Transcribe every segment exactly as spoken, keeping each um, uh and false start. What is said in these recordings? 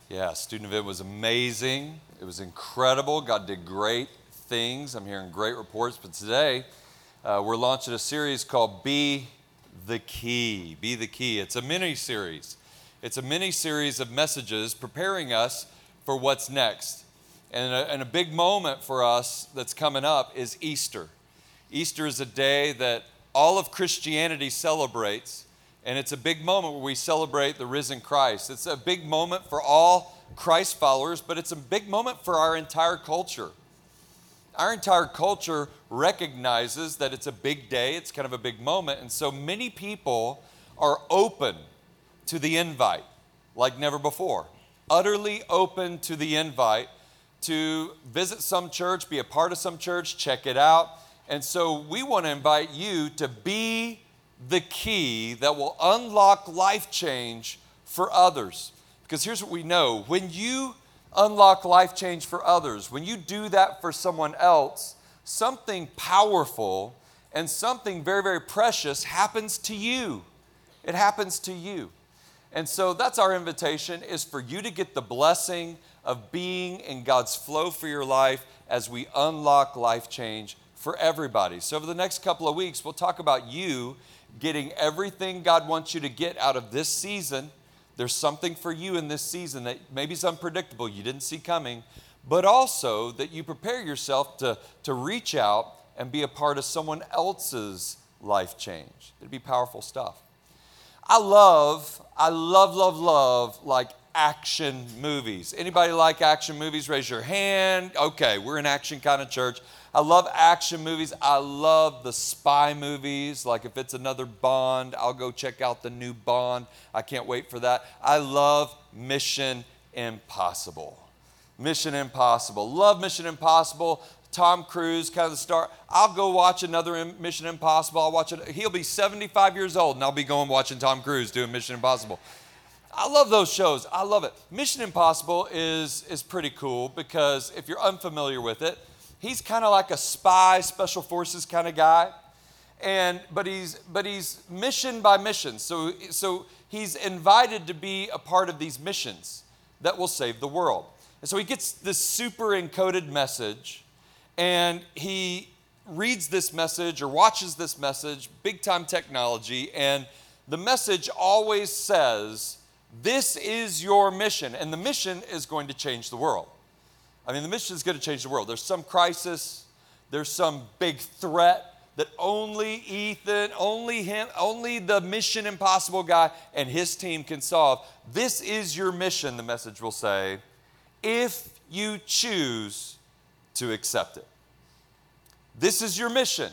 Yeah, student event was amazing. It was incredible. God did great things. I'm hearing great reports. But today, uh, we're launching a series called Be the Key. Be the Key. It's a mini-series. It's a mini-series of messages preparing us for what's next. And a, and a big moment for us that's coming up is Easter. Easter is a day that all of Christianity celebrates. And it's a big moment where we celebrate the risen Christ. It's a big moment for all Christ followers, but it's a big moment for our entire culture. Our entire culture recognizes that it's a big day, it's kind of a big moment, and so many people are open to the invite like never before. Utterly open to the invite to visit some church, be a part of some church, check it out. And so we want to invite you to be the key that will unlock life change for others. Because here's what we know. When you unlock life change for others, when you do that for someone else, something powerful and something very, very precious happens to you. It happens to you. And so that's our invitation, is for you to get the blessing of being in God's flow for your life as we unlock life change for everybody. So over the next couple of weeks, we'll talk about you getting everything God wants you to get out of this season. There's something for you in this season that maybe is unpredictable, you didn't see coming, but also that you prepare yourself to, to reach out and be a part of someone else's life change. It'd be powerful stuff. I love, I love, love, love, like action movies. Anybody like action movies? Raise your hand. Okay, we're an action kind of church. I love action movies. I love the spy movies. Like if it's another Bond, I'll go check out the new Bond. I can't wait for that. I love Mission Impossible. Mission Impossible. Love Mission Impossible. Tom Cruise, kind of the star. I'll go watch another Mission Impossible. I'll watch it. He'll be seventy-five years old, and I'll be going watching Tom Cruise doing Mission Impossible. I love those shows. I love it. Mission Impossible is, is pretty cool because if you're unfamiliar with it, he's kind of like a spy, special forces kind of guy, and but he's but he's mission by mission. So so he's invited to be a part of these missions that will save the world. And so he gets this super encoded message, and he reads this message or watches this message, big time technology, and the message always says, "This is your mission," and the mission is going to change the world. I mean, the mission is going to change the world. There's some crisis. There's some big threat that only Ethan, only him, only the Mission Impossible guy and his team can solve. This is your mission, the message will say, if you choose to accept it. This is your mission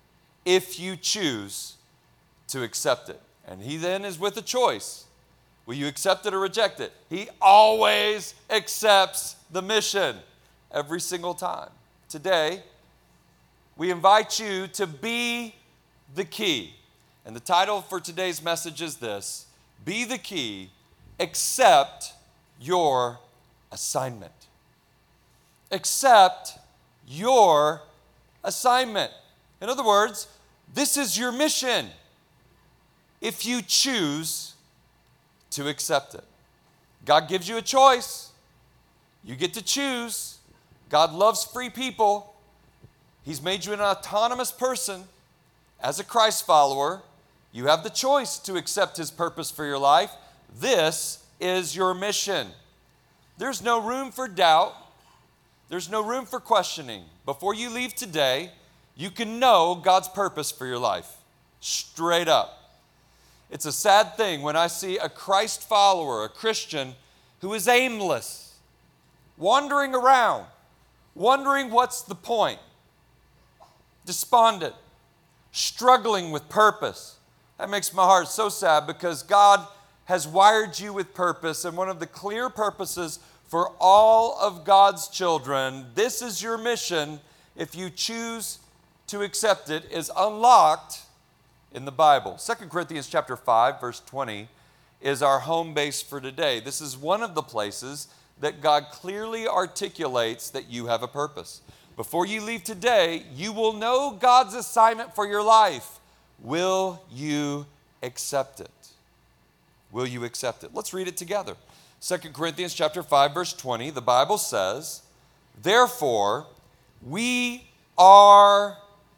if you choose to accept it. And he then is with a choice. Will you accept it or reject it? He always accepts the mission every single time. Today, we invite you to be the key. And the title for today's message is this: Be the Key, Accept Your Assignment. Accept your assignment. In other words, this is your mission if you choose to accept it. God gives you a choice. You get to choose. God loves free people. He's made you an autonomous person. As a Christ follower, you have the choice to accept His purpose for your life. This is your mission. There's no room for doubt. There's no room for questioning. Before you leave today, you can know God's purpose for your life. Straight up. It's a sad thing when I see a Christ follower, a Christian, who is aimless, wandering around, wondering what's the point, despondent, struggling with purpose. That makes my heart so sad because God has wired you with purpose, and one of the clear purposes for all of God's children, this is your mission, if you choose to accept it, is unlocked in the Bible. Second Corinthians chapter five, verse twenty is our home base for today. This is one of the places that God clearly articulates that you have a purpose. Before you leave today, you will know God's assignment for your life. Will you accept it? Will you accept it? Let's read it together. Second Corinthians chapter five, verse twenty, the Bible says, therefore, we are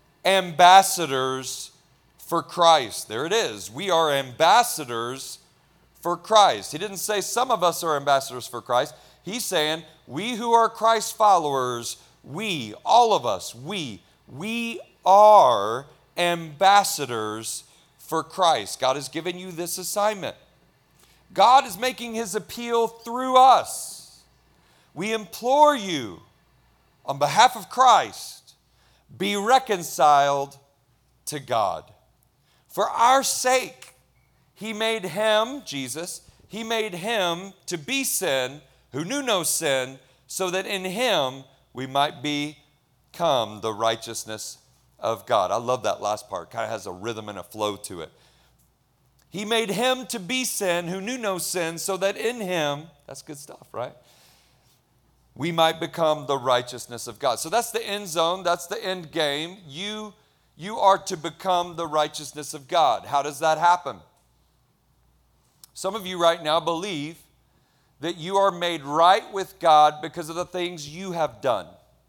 ambassadors for Christ. There it is. We are ambassadors for Christ. He didn't say some of us are ambassadors for Christ. He's saying we who are Christ followers, we, all of us, we, we are ambassadors for Christ. God has given you this assignment. God is making his appeal through us. We implore you, on behalf of Christ, be reconciled to God. For our sake, he made him, Jesus, he made him to be sin, who knew no sin, so that in him we might become the righteousness of God. I love that last part. Kind of has a rhythm and a flow to it. He made him to be sin, who knew no sin, so that in him, that's good stuff, right? We might become the righteousness of God. So that's the end zone. That's the end game. You, you are to become the righteousness of God. How does that happen? Some of you right now believe that you are made right with God because of the things you have done.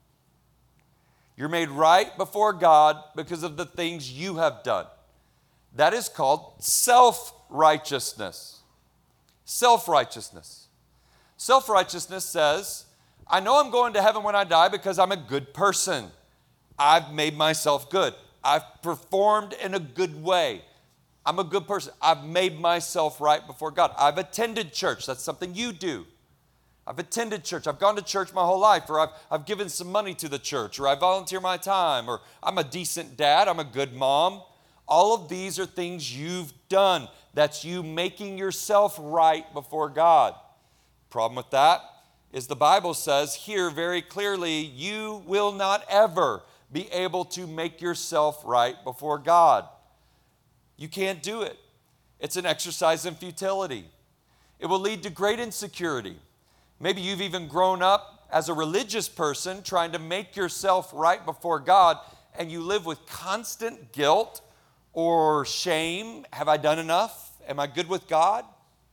You're made right before God because of the things you have done. That is called self-righteousness. Self-righteousness. Self-righteousness says, I know I'm going to heaven when I die because I'm a good person. I've made myself good. I've performed in a good way. I'm a good person. I've made myself right before God. I've attended church. That's something you do. I've attended church. I've gone to church my whole life, or I've, I've given some money to the church, or I volunteer my time, or I'm a decent dad. I'm a good mom. All of these are things you've done. That's you making yourself right before God. Problem with that is the Bible says here very clearly, you will not ever be able to make yourself right before God. You can't do it. It's an exercise in futility. It will lead to great insecurity. Maybe you've even grown up as a religious person trying to make yourself right before God, and you live with constant guilt or shame. Have I done enough? Am I good with God?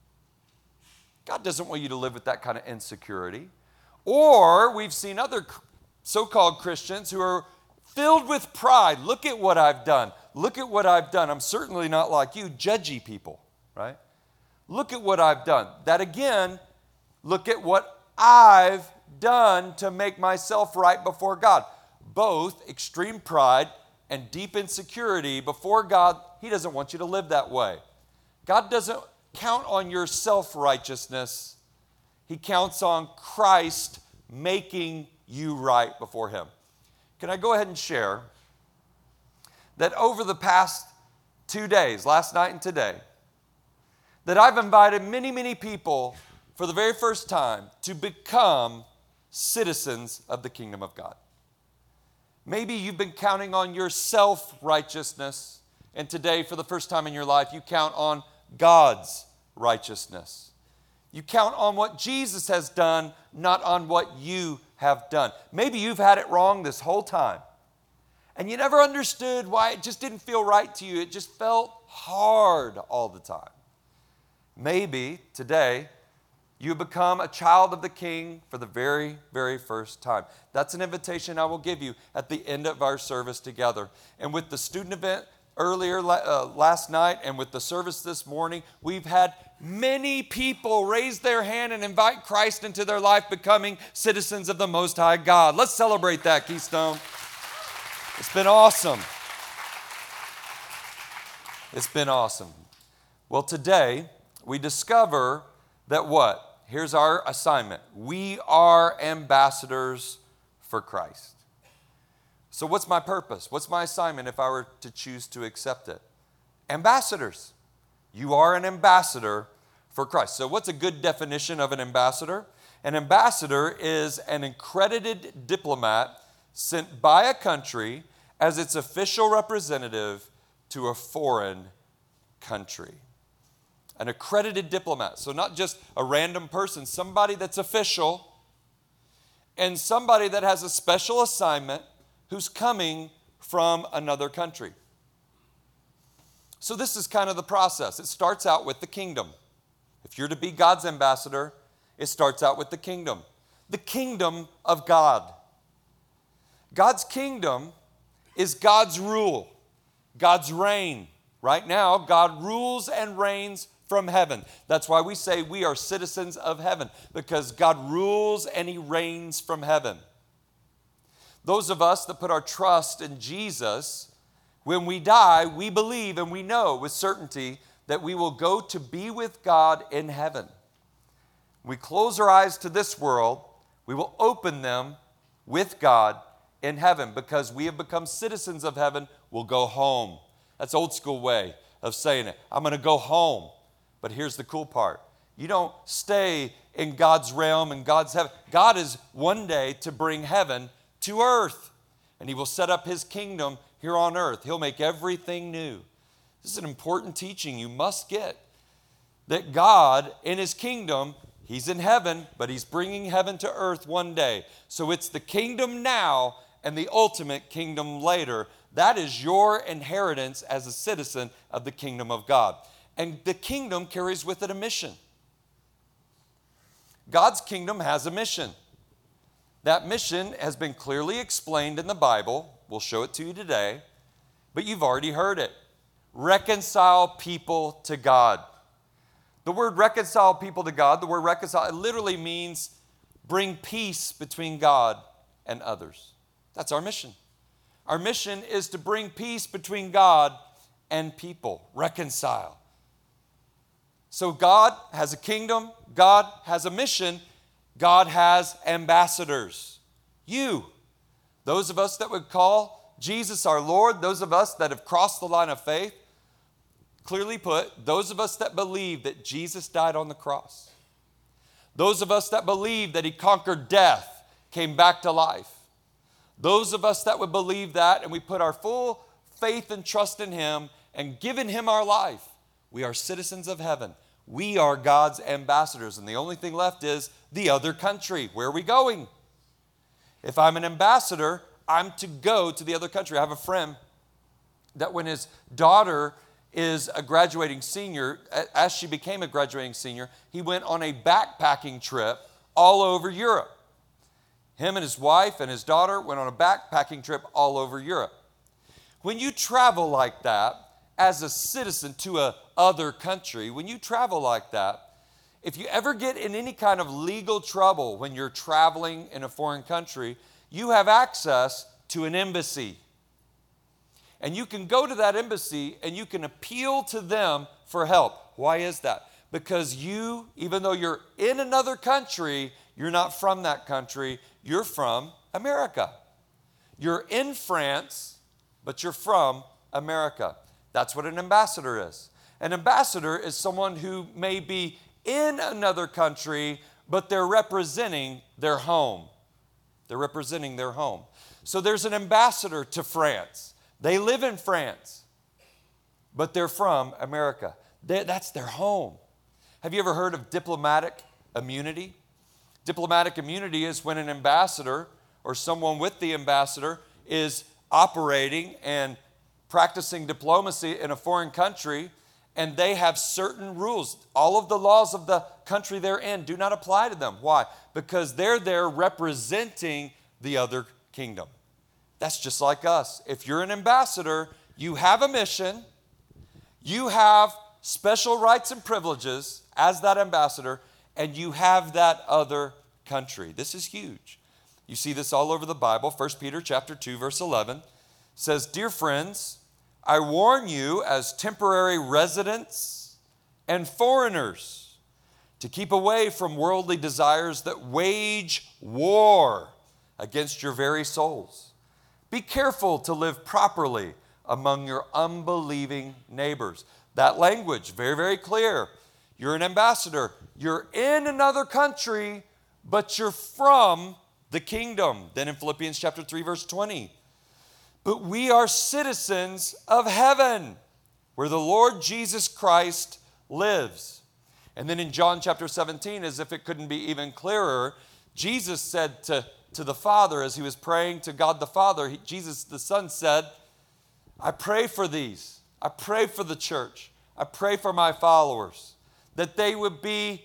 God doesn't want you to live with that kind of insecurity. Or we've seen other so-called Christians who are filled with pride. Look at what I've done. Look at what I've done. I'm certainly not like you, judgy people, right? Look at what I've done. That again, look at what I've done to make myself right before God. Both extreme pride and deep insecurity before God. He doesn't want you to live that way. God doesn't count on your self-righteousness. He counts on Christ making you right before him. Can I go ahead and share that over the past two days, last night and today, that I've invited many, many people for the very first time to become citizens of the kingdom of God. Maybe you've been counting on your self-righteousness, and today, for the first time in your life, you count on God's righteousness. You count on what Jesus has done, not on what you have done. Maybe you've had it wrong this whole time, and you never understood why it just didn't feel right to you. It just felt hard all the time. Maybe today you become a child of the King for the very, very first time. That's an invitation I will give you at the end of our service together. And with the student event earlier uh, last night and with the service this morning, we've had many people raise their hand and invite Christ into their life, becoming citizens of the Most High God. Let's celebrate that, Keystone. It's been awesome. It's been awesome. Well, today we discover that what? Here's our assignment. We are ambassadors for Christ. So what's my purpose? What's my assignment if I were to choose to accept it? Ambassadors. You are an ambassador for Christ. So what's a good definition of an ambassador? An ambassador is an accredited diplomat sent by a country as its official representative to a foreign country. An accredited diplomat. So not just a random person, somebody that's official and somebody that has a special assignment who's coming from another country. So this is kind of the process. It starts out with the kingdom. If you're to be God's ambassador, it starts out with the kingdom. The kingdom of God. God's kingdom is God's rule, God's reign. Right now, God rules and reigns from heaven. That's why we say we are citizens of heaven, because God rules and He reigns from heaven. Those of us that put our trust in Jesus, when we die, we believe and we know with certainty that we will go to be with God in heaven. We close our eyes to this world, we will open them with God in heaven, because we have become citizens of heaven. We'll go home. That's old school way of saying it. I'm going to go home. But here's the cool part. You don't stay in God's realm and God's heaven. God is one day to bring heaven to earth, and He will set up His kingdom here on earth. He'll make everything new. This is an important teaching you must get, that God in His kingdom, He's in heaven, but He's bringing heaven to earth one day. So it's the kingdom now and the ultimate kingdom later. That is your inheritance as a citizen of the kingdom of God. And the kingdom carries with it a mission. God's kingdom has a mission. That mission has been clearly explained in the Bible. We'll show it to you today, but you've already heard it. Reconcile people to God. The word reconcile people to God, the word reconcile, it literally means bring peace between God and others. That's our mission. Our mission is to bring peace between God and people. Reconcile. So God has a kingdom. God has a mission. God has ambassadors. You, those of us that would call Jesus our Lord, those of us that have crossed the line of faith, clearly put, those of us that believe that Jesus died on the cross, those of us that believe that He conquered death, came back to life, those of us that would believe that and we put our full faith and trust in Him and given Him our life, we are citizens of heaven. We are God's ambassadors, and the only thing left is the other country. Where are we going? If I'm an ambassador, I'm to go to the other country. I have a friend that when his daughter is a graduating senior, as she became a graduating senior, he went on a backpacking trip all over Europe. Him and his wife and his daughter went on a backpacking trip all over Europe. When you travel like that, as a citizen to a other country, when you travel like that, if you ever get in any kind of legal trouble when you're traveling in a foreign country, you have access to an embassy. And you can go to that embassy and you can appeal to them for help. Why is that? Because you, even though you're in another country, you're not from that country, you're from America. You're in France, but you're from America. That's what an ambassador is. An ambassador is someone who may be in another country, but they're representing their home. They're representing their home. So there's an ambassador to France. They live in France, but they're from America. They, that's their home. Have you ever heard of diplomatic immunity? Diplomatic immunity is when an ambassador or someone with the ambassador is operating and practicing diplomacy in a foreign country, and they have certain rules. All of the laws of the country they're in do not apply to them. Why? Because they're there representing the other kingdom. That's just like us. If you're an ambassador, you have a mission, you have special rights and privileges as that ambassador, and you have that other country. This is huge. You see this all over the Bible. First Peter chapter two, verse eleven says, "Dear friends, I warn you as temporary residents and foreigners to keep away from worldly desires that wage war against your very souls. Be careful to live properly among your unbelieving neighbors." That language, very, very clear. You're an ambassador. You're in another country, but you're from the kingdom. Then in Philippians chapter three, verse twenty, "But we are citizens of heaven, where the Lord Jesus Christ lives." And then in John chapter seventeen, as if it couldn't be even clearer, Jesus said to, to the Father, as he was praying to God the Father, he, Jesus the Son said, "I pray for these. I pray for the church. I pray for my followers, that they would be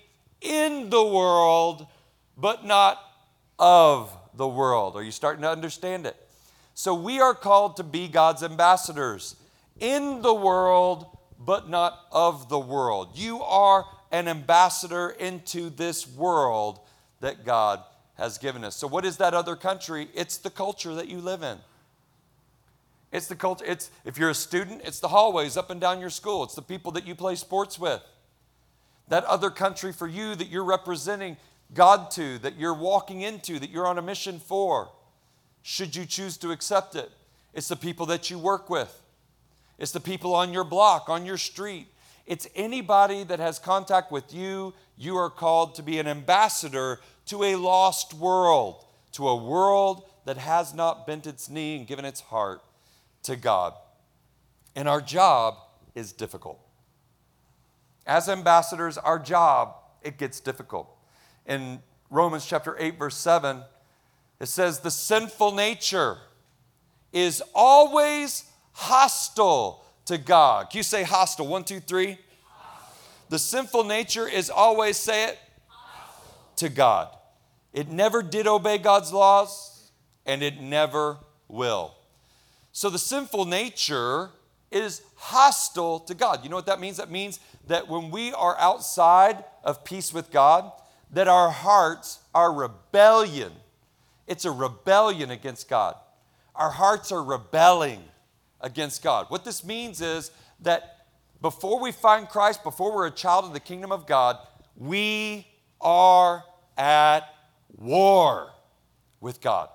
in the world, but not of the world. Are you starting to understand it? So we are called to be God's ambassadors in the world, but not of the world. You are an ambassador into this world that God has given us. So what is that other country? It's the culture that you live in. It's the culture. It's, if you're a student, it's the hallways up and down your school. It's the people that you play sports with. That other country for you that you're representing God to, that you're walking into, that you're on a mission for, should you choose to accept it. It's the people that you work with. It's the people on your block, on your street. It's anybody that has contact with you. You are called to be an ambassador to a lost world, to a world that has not bent its knee and given its heart to God. And our job is difficult. As ambassadors, our job, it gets difficult. In Romans chapter eight, verse seven, it says, the sinful nature is always hostile to God. Can you say hostile? One, two, three. Hostile. The sinful nature is always, say it, hostile to God. It never did obey God's laws, and it never will. So the sinful nature is hostile to God. You know what that means? That means that when we are outside of peace with God, that our hearts are rebellion. It's a rebellion against God. Our hearts are rebelling against God. What this means is that before we find Christ, before we're a child of the kingdom of God, we are at war with God.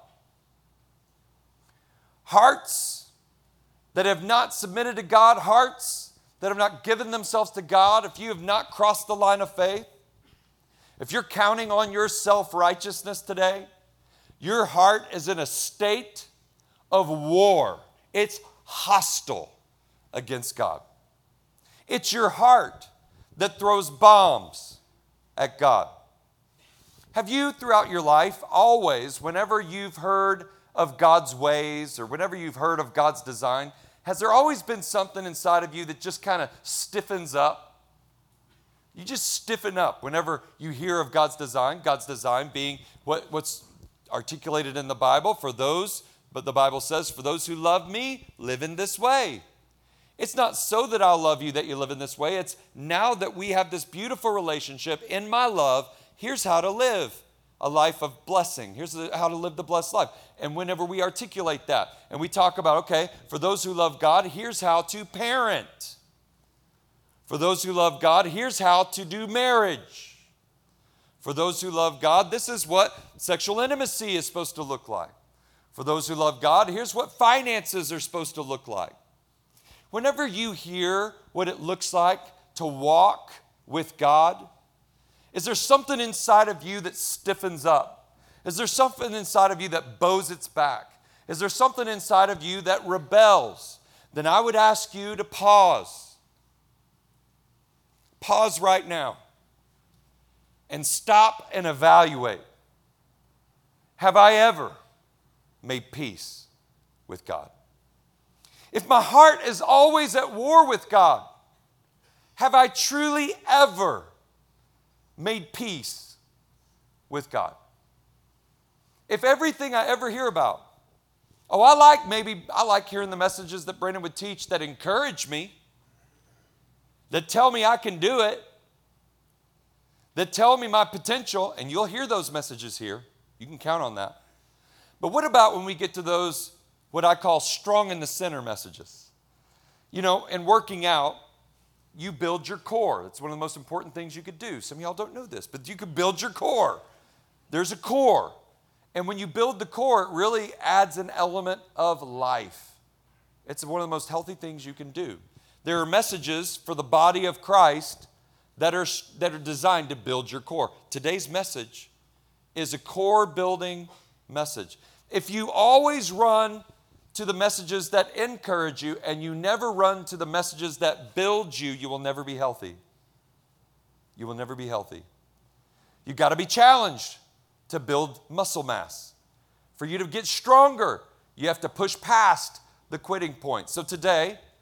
Hearts that have not submitted to God, hearts that have not given themselves to God, if you have not crossed the line of faith, if you're counting on your self-righteousness today, your heart is in a state of war. It's hostile against God. It's your heart that throws bombs at God. Have you, throughout your life, always, whenever you've heard of God's ways or whenever you've heard of God's design, has there always been something inside of you that just kind of stiffens up? You just stiffen up whenever you hear of God's design, God's design being what, what's articulated in the Bible for those, but the Bible says, for those who love me, live in this way. It's not so that I'll love you that you live in this way. It's now that we have this beautiful relationship in my love, here's how to live a life of blessing. Here's how to live the blessed life. And whenever we articulate that and we talk about, okay, for those who love God, here's how to parent. For those who love God, here's how to do marriage. For those who love God, this is what sexual intimacy is supposed to look like. For those who love God, here's what finances are supposed to look like. Whenever you hear what it looks like to walk with God, is there something inside of you that stiffens up? Is there something inside of you that bows its back? Is there something inside of you that rebels? Then I would ask you to pause. Pause right now and stop and evaluate. Have I ever made peace with God? If my heart is always at war with God, have I truly ever made peace with God? If everything I ever hear about, oh, I like maybe, I like hearing the messages that Brandon would teach that encourage me, that tell me I can do it, that tell me my potential, and you'll hear those messages here. You can count on that. But what about when we get to those, what I call strong in the center messages? You know, in working out, you build your core. It's one of the most important things you could do. Some of y'all don't know this, but you could build your core. There's a core. And when you build the core, it really adds an element of life. It's one of the most healthy things you can do. There are messages for the body of Christ that are, that are designed to build your core. Today's message is a core building message. If you always run to the messages that encourage you and you never run to the messages that build you, you will never be healthy. You will never be healthy. You've got to be challenged to build muscle mass. For you to get stronger, you have to push past the quitting point. So today,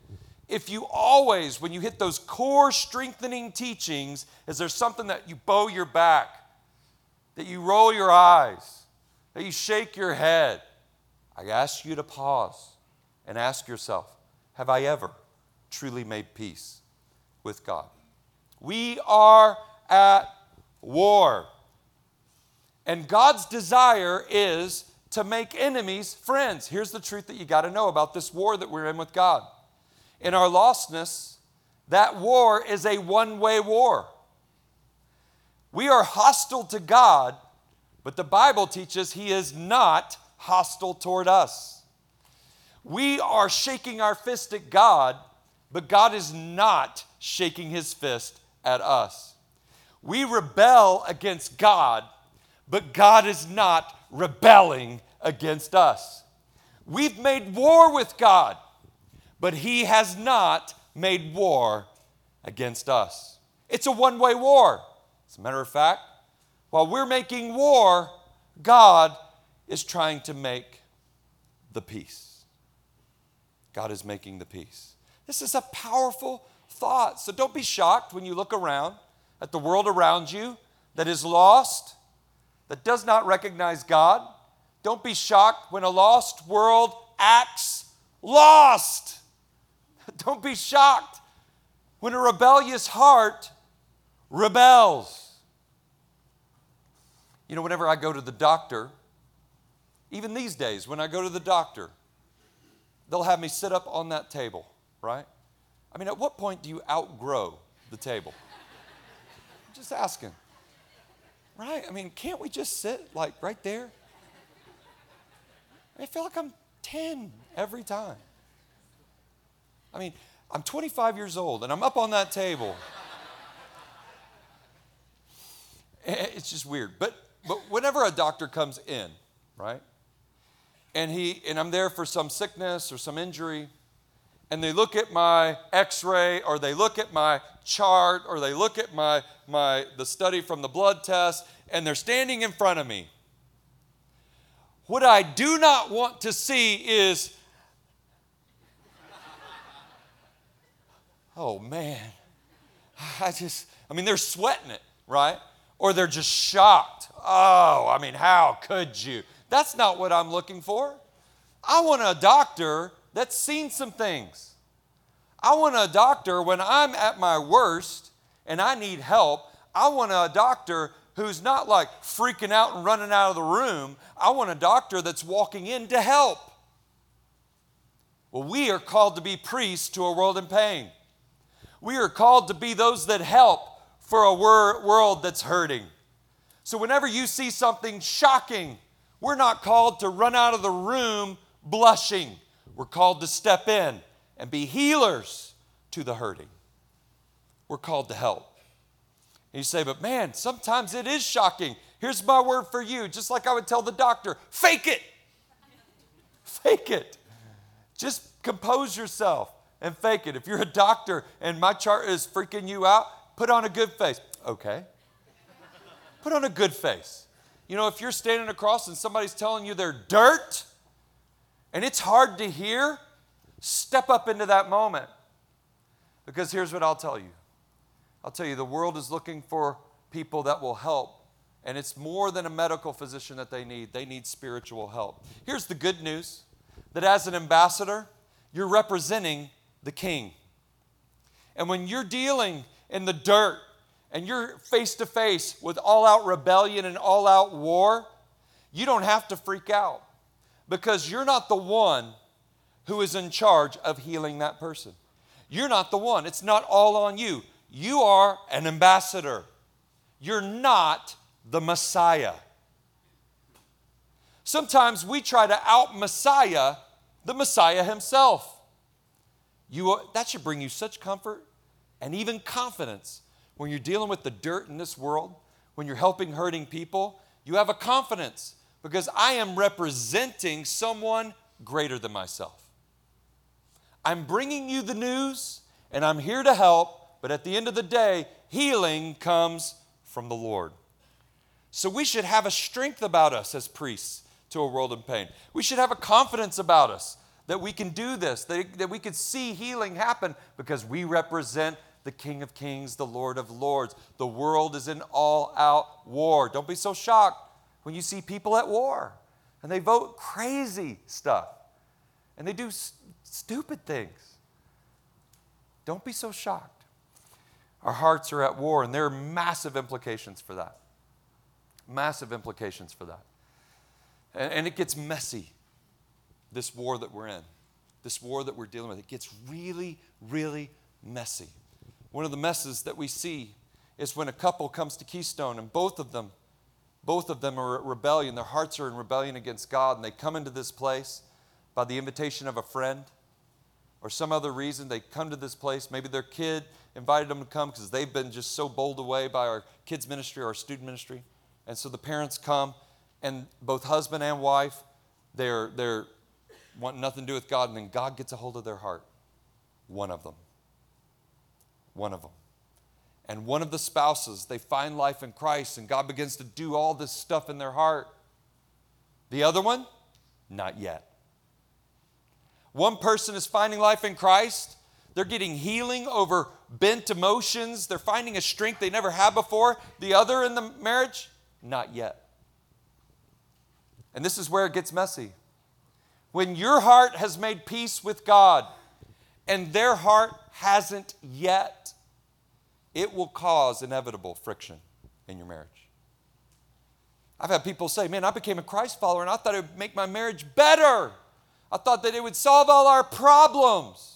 if you always, when you hit those core strengthening teachings, is there something that you bow your back, that you roll your eyes, that you shake your head? I ask you to pause and ask yourself, have I ever truly made peace with God? We are at war. And God's desire is to make enemies friends. Here's the truth that you got to know about this war that we're in with God. In our lostness, that war is a one-way war. We are hostile to God, but the Bible teaches He is not hostile toward us. We are shaking our fist at God, but God is not shaking His fist at us. We rebel against God, but God is not rebelling against us. We've made war with God, but He has not made war against us. It's a one-way war. As a matter of fact, while we're making war, God is trying to make the peace. God is making the peace. This is a powerful thought. So don't be shocked when you look around at the world around you that is lost, that does not recognize God. Don't be shocked when a lost world acts lost. Don't be shocked when a rebellious heart rebels. You know, whenever I go to the doctor, even these days, when I go to the doctor, they'll have me sit up on that table, right? I mean, at what point do you outgrow the table? I'm just asking. Right? I mean, can't we just sit like right there? I feel like I'm ten every time. I mean, I'm twenty-five years old and I'm up on that table. It's just weird. But but whenever a doctor comes in, right? And he and I'm there for some sickness or some injury, and they look at my x-ray or they look at my chart or they look at my my the study from the blood test, and they're standing in front of me. What I do not want to see is, oh man, I just, I mean, they're sweating it, right? Or they're just shocked. Oh, I mean, how could you? That's not what I'm looking for. I want a doctor that's seen some things. I want a doctor when I'm at my worst and I need help. I want a doctor who's not like freaking out and running out of the room. I want a doctor that's walking in to help. Well, we are called to be priests to a world in pain. We are called to be those that help for a wor- world that's hurting. So whenever you see something shocking, we're not called to run out of the room blushing. We're called to step in and be healers to the hurting. We're called to help. And you say, but man, sometimes it is shocking. Here's my word for you. Just like I would tell the doctor, fake it. Fake it. Just compose yourself and fake it. If you're a doctor and my chart is freaking you out, put on a good face. Okay. Put on a good face. You know, if you're standing across and somebody's telling you they're dirt and it's hard to hear, step up into that moment. Because here's what I'll tell you. I'll tell you, the world is looking for people that will help. And it's more than a medical physician that they need. They need spiritual help. Here's the good news, that as an ambassador, you're representing the King. And when you're dealing in the dirt and you're face to face with all-out rebellion and all-out war, you don't have to freak out because you're not the one who is in charge of healing that person. You're not the one. It's not all on you. You are an ambassador. You're not the Messiah. Sometimes we try to out-Messiah the Messiah himself. You, that should bring you such comfort and even confidence when you're dealing with the dirt in this world, when you're helping hurting people. You have a confidence because I am representing someone greater than myself. I'm bringing you the news and I'm here to help. But at the end of the day, healing comes from the Lord. So we should have a strength about us as priests to a world in pain. We should have a confidence about us that we can do this, that, that we could see healing happen because we represent the King of Kings, the Lord of Lords. The world is in all-out war. Don't be so shocked when you see people at war and they vote crazy stuff and they do st- stupid things. Don't be so shocked. Our hearts are at war, and there are massive implications for that. Massive implications for that. And, and it gets messy, this war that we're in, this war that we're dealing with. It gets really, really messy. One of the messes that we see is when a couple comes to Keystone and both of them, both of them are at rebellion. Their hearts are in rebellion against God, and they come into this place by the invitation of a friend or some other reason. They come to this place. Maybe their kid invited them to come because they've been just so bowled away by our kids ministry or our student ministry. And so the parents come, and both husband and wife, they're, they're wanting nothing to do with God, and then God gets a hold of their heart. One of them. One of them. And one of the spouses, they find life in Christ, and God begins to do all this stuff in their heart. The other one, not yet. One person is finding life in Christ. They're getting healing over bent emotions. They're finding a strength they never had before. The other in the marriage, not yet. And this is where it gets messy. When your heart has made peace with God and their heart hasn't yet, it will cause inevitable friction in your marriage. I've had people say, man, I became a Christ follower and I thought it would make my marriage better. I thought that it would solve all our problems.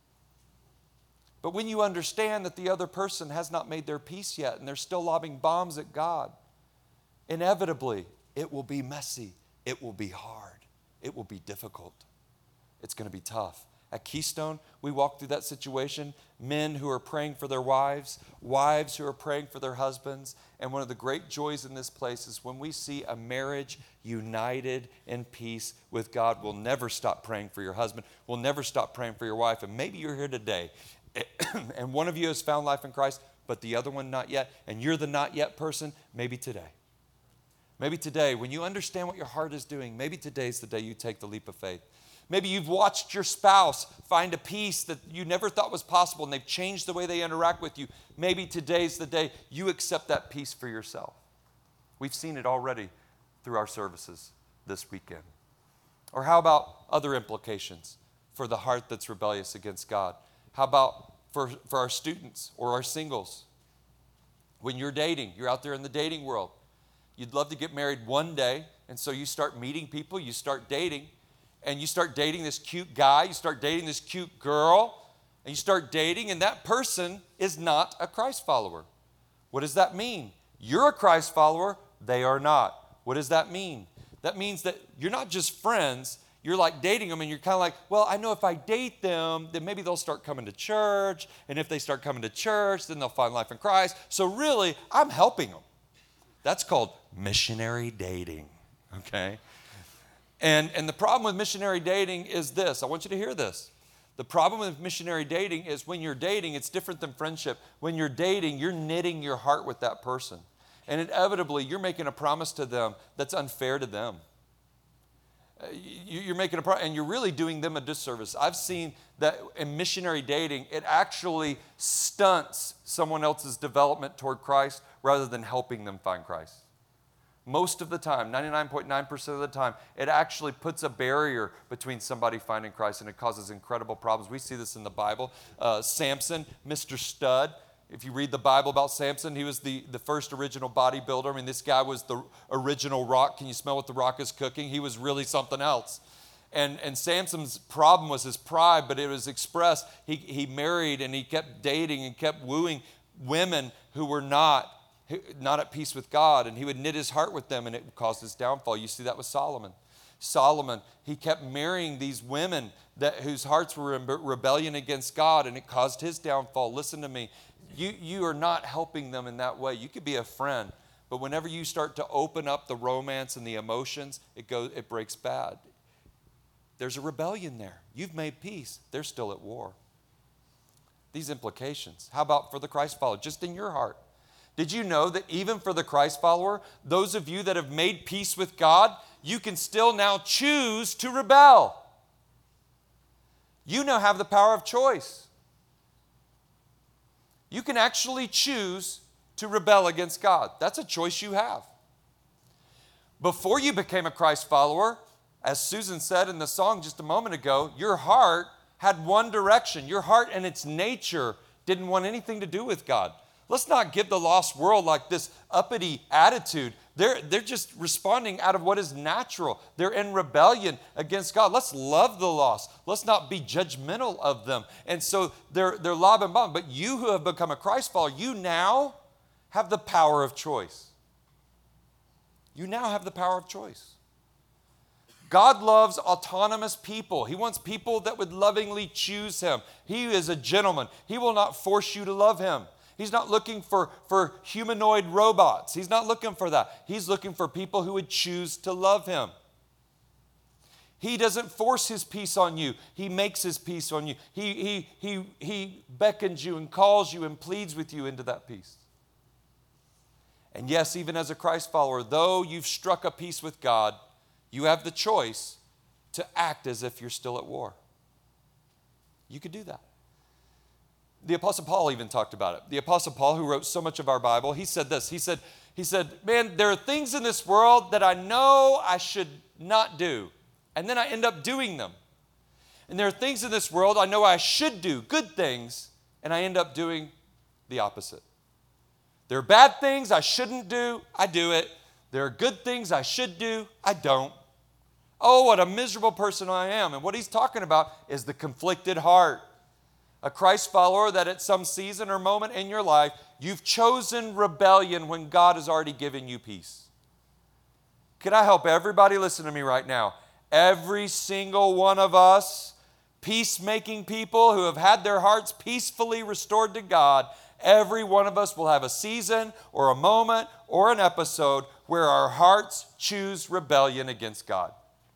But when you understand that the other person has not made their peace yet and they're still lobbing bombs at God, inevitably it will be messy. It will be hard. It will be difficult. It's going to be tough. At Keystone, we walk through that situation, men who are praying for their wives, wives who are praying for their husbands. And one of the great joys in this place is when we see a marriage united in peace with God. We'll never stop praying for your husband. We'll never stop praying for your wife. And maybe you're here today, and one of you has found life in Christ, but the other one not yet, and you're the not yet person, maybe today. Maybe today, when you understand what your heart is doing, maybe today's the day you take the leap of faith. Maybe you've watched your spouse find a peace that you never thought was possible, and they've changed the way they interact with you. Maybe today's the day you accept that peace for yourself. We've seen it already through our services this weekend. Or how about other implications for the heart that's rebellious against God? How about for, for our students or our singles? When you're dating, you're out there in the dating world. You'd love to get married one day, and so you start meeting people, you start dating, and you start dating this cute guy, you start dating this cute girl, and you start dating, and that person is not a Christ follower. What does that mean? You're a Christ follower, they are not. What does that mean? That means that you're not just friends, you're like dating them, and you're kind of like, well, I know if I date them, then maybe they'll start coming to church, and if they start coming to church, then they'll find life in Christ. So really, I'm helping them. That's called missionary dating, okay? And, and the problem with missionary dating is this. I want you to hear this. The problem with missionary dating is when you're dating, it's different than friendship. When you're dating, you're knitting your heart with that person. And inevitably, you're making a promise to them that's unfair to them. You're making a promise, and you're really doing them a disservice. I've seen that in missionary dating, it actually stunts someone else's development toward Christ rather than helping them find Christ. Most of the time, ninety-nine point nine percent of the time, it actually puts a barrier between somebody finding Christ, and it causes incredible problems. We see this in the Bible. Uh, Samson, Mister Stud. If you read the Bible about Samson, he was the, the first original bodybuilder. I mean, this guy was the original Rock. Can you smell what the Rock is cooking? He was really something else. And, and Samson's problem was his pride, but it was expressed. He, he married and he kept dating and kept wooing women who were not, not at peace with God. And he would knit his heart with them, and it caused his downfall. You see that with Solomon. Solomon, he kept marrying these women that, whose hearts were in rebellion against God, and it caused his downfall. Listen to me. You, you are not helping them in that way. You could be a friend, but whenever you start to open up the romance and the emotions, it goes, it breaks bad. There's a rebellion there. You've made peace. They're still at war. These implications. How about for the Christ follower? Just in your heart. Did you know that even for the Christ follower, those of you that have made peace with God, you can still now choose to rebel? You now have the power of choice. You can actually choose to rebel against God. That's a choice you have. Before you became a Christ follower, as Susan said in the song just a moment ago, your heart had one direction. Your heart and its nature didn't want anything to do with God. Let's not give the lost world like this uppity attitude. They're, they're just responding out of what is natural. They're in rebellion against God. Let's love the lost. Let's not be judgmental of them. And so they're, they're lob and bomb. But you who have become a Christ follower, you now have the power of choice. You now have the power of choice. God loves autonomous people. He wants people that would lovingly choose Him. He is a gentleman. He will not force you to love Him. He's not looking for, for humanoid robots. He's not looking for that. He's looking for people who would choose to love Him. He doesn't force His peace on you. He makes His peace on you. He, he, he, he beckons you and calls you and pleads with you into that peace. And yes, even as a Christ follower, though you've struck a peace with God, you have the choice to act as if you're still at war. You could do that. The Apostle Paul even talked about it. The Apostle Paul, who wrote so much of our Bible, he said this. He said, he said, man, there are things in this world that I know I should not do, and then I end up doing them. And there are things in this world I know I should do, good things, and I end up doing the opposite. There are bad things I shouldn't do, I do it. There are good things I should do, I don't. Oh, what a miserable person I am. And what he's talking about is the conflicted heart. A Christ follower that at some season or moment in your life, you've chosen rebellion when God has already given you peace. Can I help everybody listen to me right now? Every single one of us, peacemaking people who have had their hearts peacefully restored to God, every one of us will have a season or a moment or an episode where our hearts choose rebellion against God.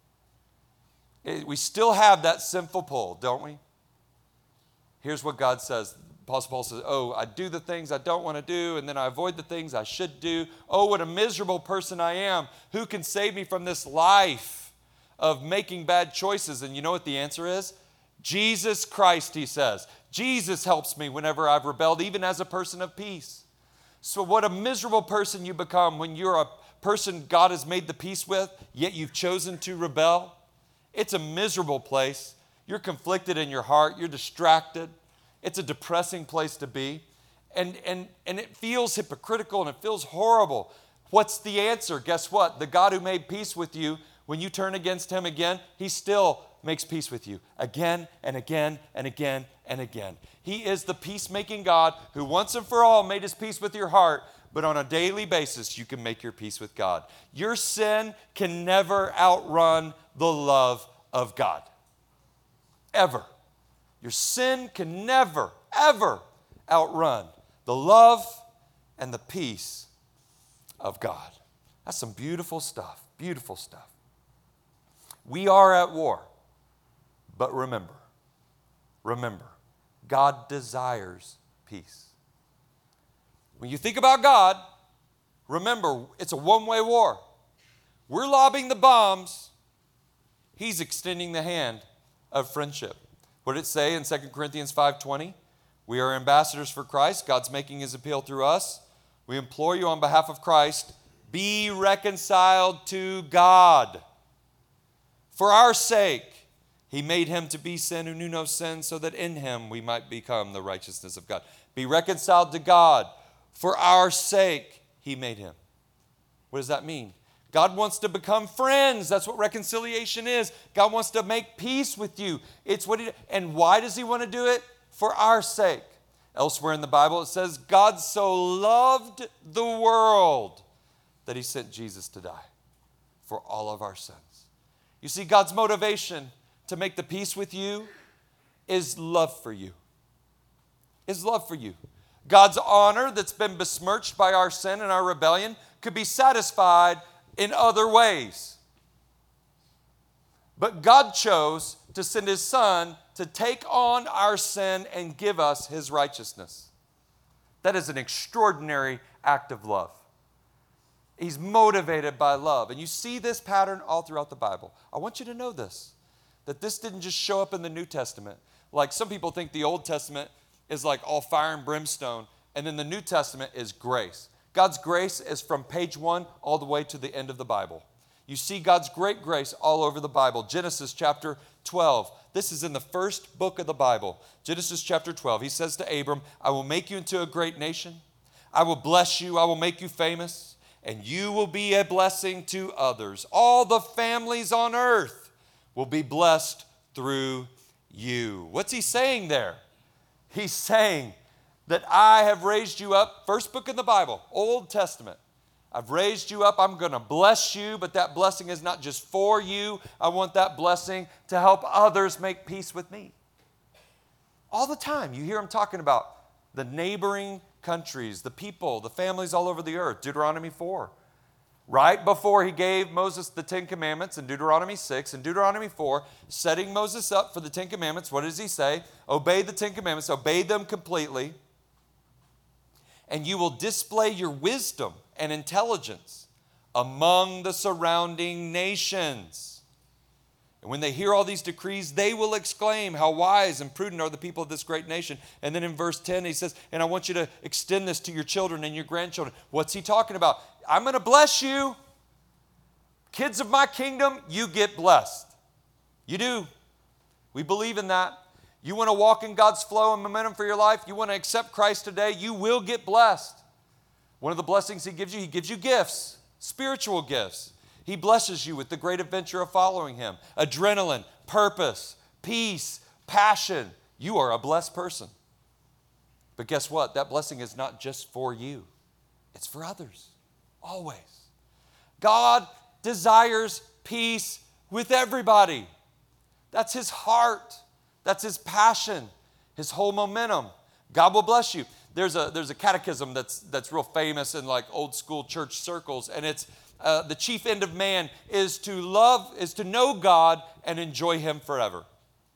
We still have that sinful pull, don't we? Here's what God says. Apostle Paul says, oh, I do the things I don't want to do, and then I avoid the things I should do. Oh, what a miserable person I am. Who can save me from this life of making bad choices? And you know what the answer is? Jesus Christ, he says. Jesus helps me whenever I've rebelled, even as a person of peace. So what a miserable person you become when you're a person God has made the peace with, yet you've chosen to rebel. It's a miserable place. You're conflicted in your heart. You're distracted. It's a depressing place to be. And, and, and it feels hypocritical and it feels horrible. What's the answer? Guess what? The God who made peace with you, when you turn against Him again, He still makes peace with you again and again and again and again. He is the peacemaking God who once and for all made His peace with your heart, but on a daily basis, you can make your peace with God. Your sin can never outrun the love of God. Ever. Your sin can never, ever outrun the love and the peace of God. That's some beautiful stuff, beautiful stuff. We are at war, but remember, remember, God desires peace. When you think about God, remember, it's a one-way war. We're lobbing the bombs. He's extending the hand of friendship. What did it say in Second Corinthians five twenty? We are ambassadors for Christ. God's making His appeal through us. We implore you on behalf of Christ, be reconciled to God. For our sake, He made Him to be sin who knew no sin, so that in Him we might become the righteousness of God. Be reconciled to God. For our sake, He made Him. What does that mean? God wants to become friends. That's what reconciliation is. God wants to make peace with you. It's what He, and why does He want to do it? For our sake. Elsewhere in the Bible, it says, God so loved the world that He sent Jesus to die for all of our sins. You see, God's motivation to make the peace with you is love for you. Is love for you. God's honor that's been besmirched by our sin and our rebellion could be satisfied in other ways. But God chose to send His Son to take on our sin and give us His righteousness. That is an extraordinary act of love. He's motivated by love. And you see this pattern all throughout the Bible. I want you to know this, that this didn't just show up in the New Testament. Like some people think the Old Testament is like all fire and brimstone, and then the New Testament is grace. God's grace is from page one all the way to the end of the Bible. You see God's great grace all over the Bible. Genesis chapter twelve. This is in the first book of the Bible. Genesis chapter twelve. He says to Abram, I will make you into a great nation. I will bless you. I will make you famous. And you will be a blessing to others. All the families on earth will be blessed through you. What's he saying there? He's saying that I have raised you up. First book in the Bible, Old Testament. I've raised you up. I'm going to bless you, but that blessing is not just for you. I want that blessing to help others make peace with me. All the time, you hear him talking about the neighboring countries, the people, the families all over the earth. Deuteronomy four. Right before he gave Moses the Ten Commandments in Deuteronomy six and Deuteronomy four, setting Moses up for the Ten Commandments, what does he say? Obey the Ten Commandments, obey them completely, and you will display your wisdom and intelligence among the surrounding nations. And when they hear all these decrees, they will exclaim, how wise and prudent are the people of this great nation. And then in verse ten, he says, and I want you to extend this to your children and your grandchildren. What's he talking about? I'm going to bless you. Kids of my kingdom, you get blessed. You do. We believe in that. You want to walk in God's flow and momentum for your life? You want to accept Christ today? You will get blessed. One of the blessings he gives you, he gives you gifts, spiritual gifts. He blesses you with the great adventure of following him. Adrenaline, purpose, peace, passion. You are a blessed person. But guess what? That blessing is not just for you. It's for others. Always. God desires peace with everybody. That's his heart. That's his passion, his whole momentum. God will bless you. There's a, there's a catechism that's, that's real famous in like old school church circles, and it's uh, the chief end of man is to love, is to know God and enjoy him forever.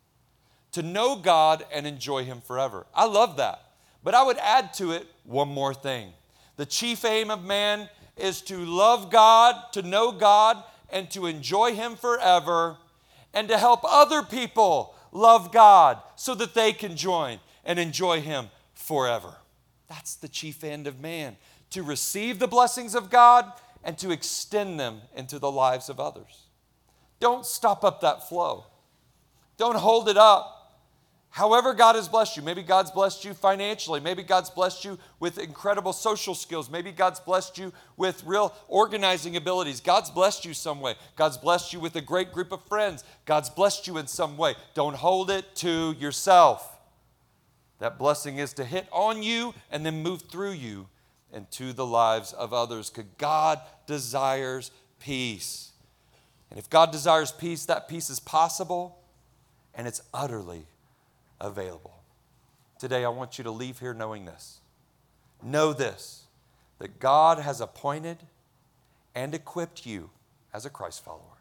To know God and enjoy him forever. I love that. But I would add to it one more thing. The chief aim of man is to love God, to know God, and to enjoy him forever, and to help other people love God so that they can join and enjoy him forever. That's the chief end of man, to receive the blessings of God and to extend them into the lives of others. Don't stop up that flow. Don't hold it up. However God has blessed you, maybe God's blessed you financially, maybe God's blessed you with incredible social skills, maybe God's blessed you with real organizing abilities. God's blessed you some way. God's blessed you with a great group of friends. God's blessed you in some way. Don't hold it to yourself. That blessing is to hit on you and then move through you into the lives of others, because God desires peace. And if God desires peace, that peace is possible and it's utterly available. Today, I want you to leave here knowing this. Know this, that God has appointed and equipped you as a Christ follower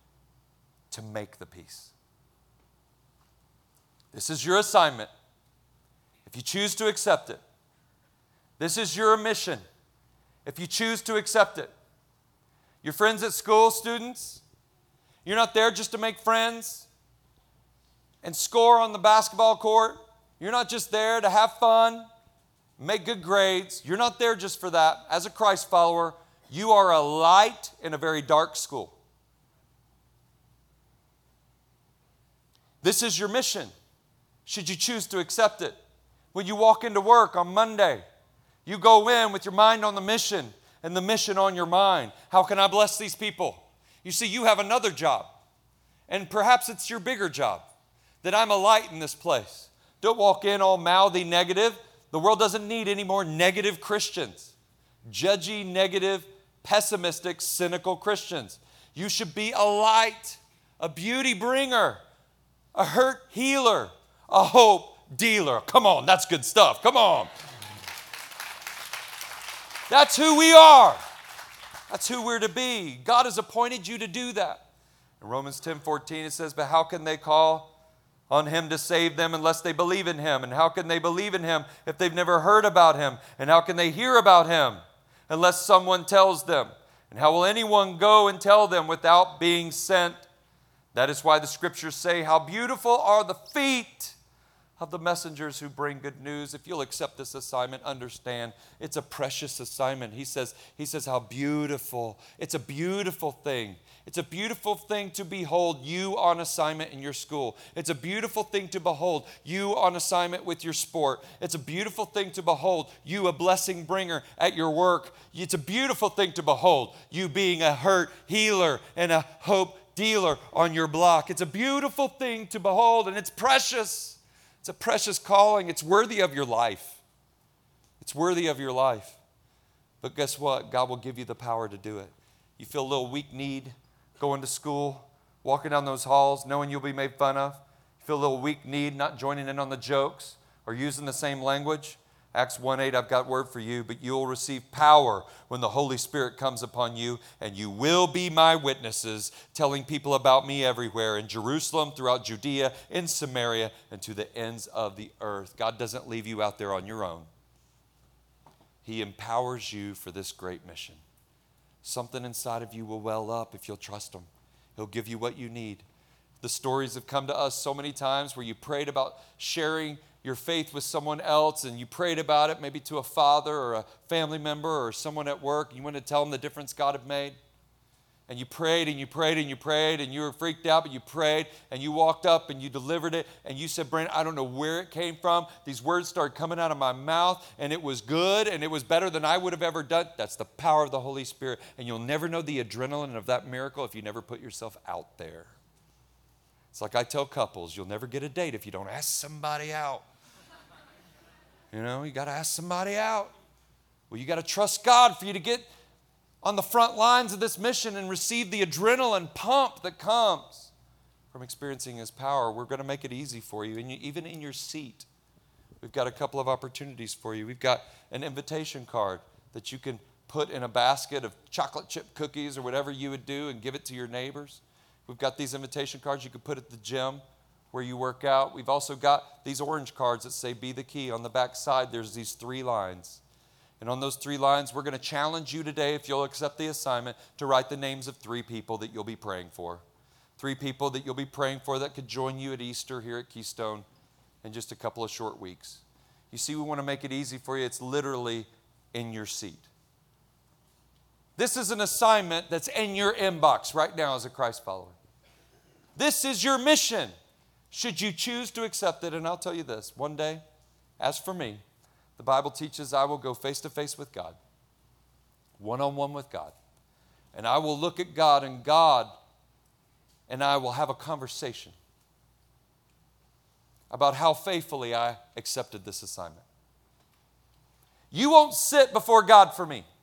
to make the peace. This is your assignment. If you choose to accept it, this is your mission. If you choose to accept it. Your friends at school, students, you're not there just to make friends and score on the basketball court. You're not just there to have fun, make good grades. You're not there just for that. As a Christ follower, you are a light in a very dark school. This is your mission, should you choose to accept it. When you walk into work on Monday, you go in with your mind on the mission and the mission on your mind. How can I bless these people? You see, you have another job, and perhaps it's your bigger job. That I'm a light in this place. Don't walk in all mouthy negative. The world doesn't need any more negative Christians. Judgy, negative, pessimistic, cynical Christians. You should be a light, a beauty bringer, a hurt healer, a hope dealer. Come on, that's good stuff. Come on. That's who we are. That's who we're to be. God has appointed you to do that. In Romans ten fourteen, it says, but how can they call on him to save them unless they believe in him? And how can they believe in him if they've never heard about him? And how can they hear about him unless someone tells them? And how will anyone go and tell them without being sent? That is why the scriptures say, how beautiful are the feet of the messengers who bring good news. If you'll accept this assignment, understand it's a precious assignment. He says, he says how beautiful. It's a beautiful thing. It's a beautiful thing to behold you on assignment in your school. It's a beautiful thing to behold you on assignment with your sport. It's a beautiful thing to behold you a blessing bringer at your work. It's a beautiful thing to behold you being a hurt healer and a hope dealer on your block. It's a beautiful thing to behold, and it's precious. It's a precious calling. It's worthy of your life. It's worthy of your life. But guess what? God will give you the power to do it. You feel a little weak-kneed going to school, walking down those halls, knowing you'll be made fun of. You feel a little weak-kneed, not joining in on the jokes or using the same language. Acts one eight, I've got word for you, but you'll receive power when the Holy Spirit comes upon you, and you will be my witnesses, telling people about me everywhere, in Jerusalem, throughout Judea, in Samaria, and to the ends of the earth. God doesn't leave you out there on your own. He empowers you for this great mission. Something inside of you will well up if you'll trust Him. He'll give you what you need. The stories have come to us so many times where you prayed about sharing your faith with someone else, and you prayed about it, maybe to a father or a family member or someone at work. You wanted to tell them the difference God had made. And you prayed and you prayed and you prayed and you were freaked out, but you prayed and you walked up and you delivered it. And you said, Brandon, I don't know where it came from. These words started coming out of my mouth, and it was good and it was better than I would have ever done. That's the power of the Holy Spirit. And you'll never know the adrenaline of that miracle if you never put yourself out there. It's like I tell couples, you'll never get a date if you don't ask somebody out. You know, you got to ask somebody out. Well, you got to trust God for you to get on the front lines of this mission and receive the adrenaline pump that comes from experiencing His power. We're going to make it easy for you, and you, even in your seat. We've got a couple of opportunities for you. We've got an invitation card that you can put in a basket of chocolate chip cookies or whatever you would do and give it to your neighbors. We've got these invitation cards you could put at the gym where you work out. We've also got these orange cards that say Be the Key. On the back side, there's these three lines. And on those three lines, we're going to challenge you today, if you'll accept the assignment, to write the names of three people that you'll be praying for. Three people that you'll be praying for that could join you at Easter here at Keystone in just a couple of short weeks. You see, we want to make it easy for you. It's literally in your seat. This is an assignment that's in your inbox right now as a Christ follower. This is your mission. Should you choose to accept it, and I'll tell you this, one day, as for me, the Bible teaches I will go face to face with God, one-on-one with God, and I will look at God, and God and I will have a conversation about how faithfully I accepted this assignment. You won't sit before God for me.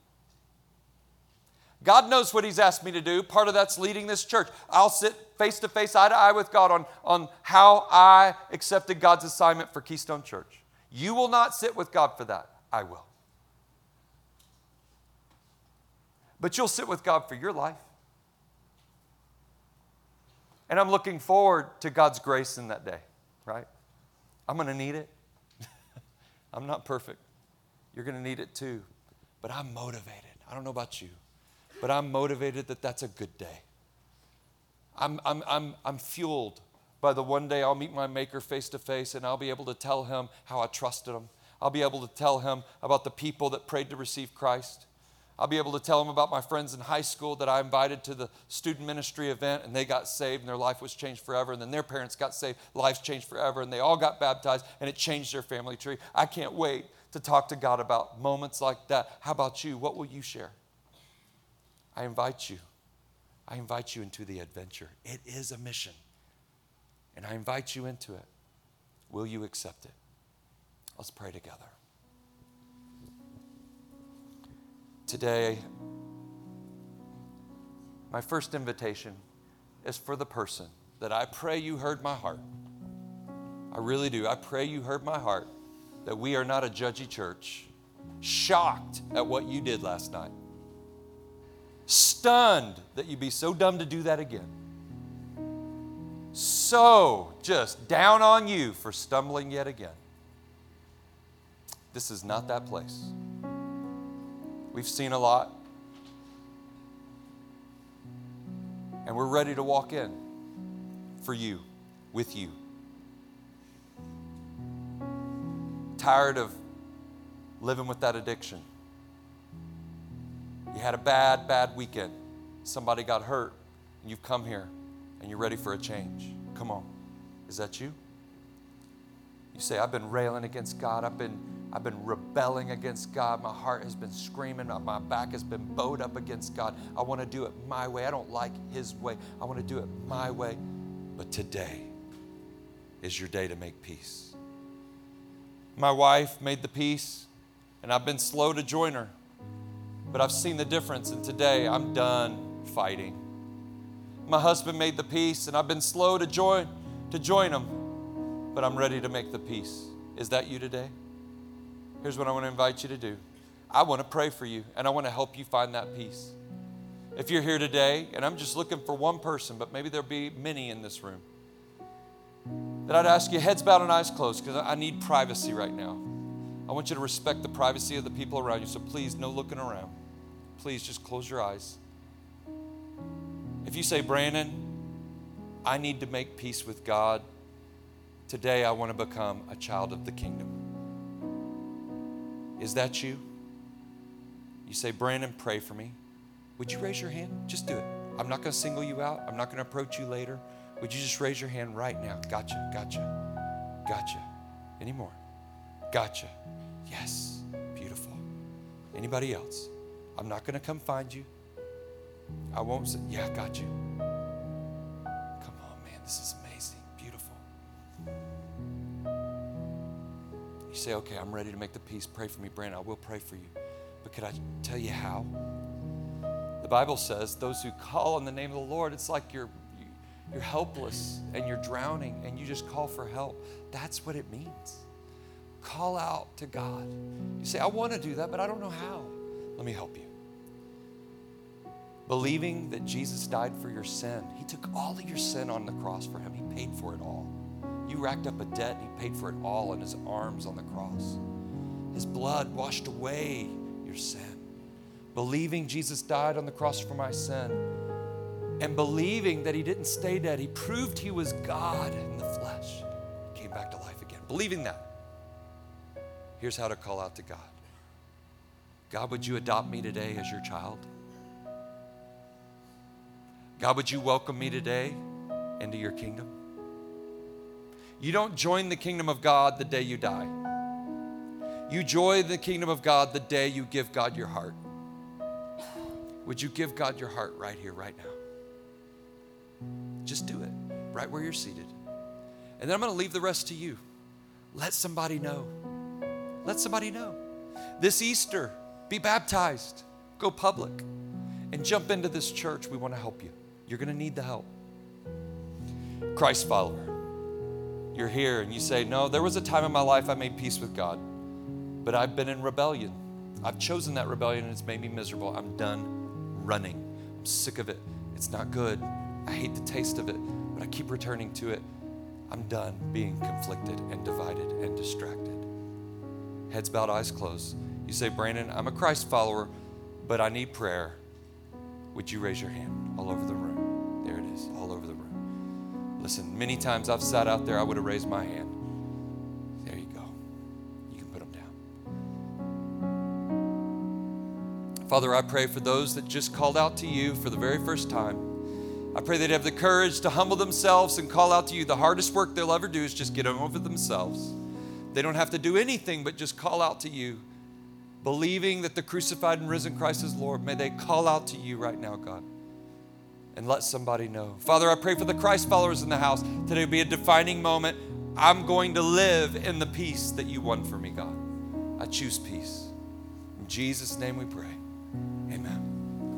God knows what He's asked me to do. Part of that's leading this church. I'll sit face to face, eye to eye with God on, on how I accepted God's assignment for Keystone Church. You will not sit with God for that. I will. But you'll sit with God for your life. And I'm looking forward to God's grace in that day, right? I'm going to need it. I'm not perfect. You're going to need it too. But I'm motivated. I don't know about you. But I'm motivated that that's a good day. I'm, I'm, I'm, I'm fueled by the one day I'll meet my Maker face to face, and I'll be able to tell Him how I trusted Him. I'll be able to tell Him about the people that prayed to receive Christ. I'll be able to tell Him about my friends in high school that I invited to the student ministry event, and they got saved and their life was changed forever. And then their parents got saved, lives changed forever, and they all got baptized, and it changed their family tree. I can't wait to talk to God about moments like that. How about you? What will you share? I invite you. I invite you into the adventure. It is a mission. And I invite you into it. Will you accept it? Let's pray together. Today, my first invitation is for the person that I pray you heard my heart. I really do. I pray you heard my heart that we are not a judgy church, shocked at what you did last night, stunned that you'd be so dumb to do that again, so just down on you for stumbling yet again. This is not that place. We've seen a lot, and we're ready to walk in. for you, with you. Tired of living with that addiction. You had a bad, bad weekend. Somebody got hurt, and you've come here, and you're ready for a change. Come on. Is that you? You say, I've been railing against God. I've been, I've been rebelling against God. My heart has been screaming. My back has been bowed up against God. I want to do it my way. I don't like His way. I want to do it my way. But today is your day to make peace. My wife made the peace, and I've been slow to join her. But I've seen the difference, and today I'm done fighting. My husband made the peace, and I've been slow to join, to join him. But I'm ready to make the peace. Is that you today? Here's what I want to invite you to do. I want to pray for you, and I want to help you find that peace. If you're here today, and I'm just looking for one person, but maybe there'll be many in this room, that I'd ask you, heads bowed and eyes closed, because I need privacy right now. I want you to respect the privacy of the people around you, so please, no looking around. Please just close your eyes. If you say, Brandon, I need to make peace with God, today I want to become a child of the kingdom. Is that you? You say, Brandon, pray for me. Would you raise your hand? Just do it. I'm not going to single you out. I'm not going to approach you later. Would you just raise your hand right now? Gotcha, gotcha, gotcha. Any more? Gotcha. Yes, beautiful. Anybody else? I'm not going to come find you. I won't say, yeah, got you. Come on, man, this is amazing, beautiful. You say, okay, I'm ready to make the peace. Pray for me, Brandon. I will pray for you. But could I tell you how? The Bible says those who call on the name of the Lord, it's like you're you're helpless and you're drowning and you just call for help. That's what it means. Call out to God. You say, I want to do that, but I don't know how. Let me help you. Believing that Jesus died for your sin. He took all of your sin on the cross for him. He paid for it all. You racked up a debt and he paid for it all in his arms on the cross. His blood washed away your sin. Believing Jesus died on the cross for my sin. And believing that he didn't stay dead. He proved he was God in the flesh. He came back to life again. Believing that. Here's how to call out to God. God, would you adopt me today as your child? God, would you welcome me today into your kingdom? You don't join the kingdom of God the day you die. You join the kingdom of God the day you give God your heart. Would you give God your heart right here, right now? Just do it right where you're seated. And then I'm going to leave the rest to you. Let somebody know. Let somebody know. This Easter, be baptized. Go public. And jump into this church. We want to help you. You're going to need the help. Christ follower. You're here and you say, no, there was a time in my life I made peace with God, but I've been in rebellion. I've chosen that rebellion and it's made me miserable. I'm done running. I'm sick of it. It's not good. I hate the taste of it, but I keep returning to it. I'm done being conflicted and divided and distracted. Heads bowed, eyes closed. You say, Brandon, I'm a Christ follower, but I need prayer. Would you raise your hand all over the room? There it is, all over the room. Listen, many times I've sat out there, I would have raised my hand. There you go. You can put them down. Father, I pray for those that just called out to you for the very first time. I pray they'd have the courage to humble themselves and call out to you. The hardest work they'll ever do is just get over themselves. They don't have to do anything but just call out to you. Believing that the crucified and risen Christ is Lord, may they call out to you right now, God, and let somebody know. Father, I pray for the Christ followers in the house. Today will be a defining moment. I'm going to live in the peace that you won for me, God. I choose peace. In Jesus' name we pray. Amen.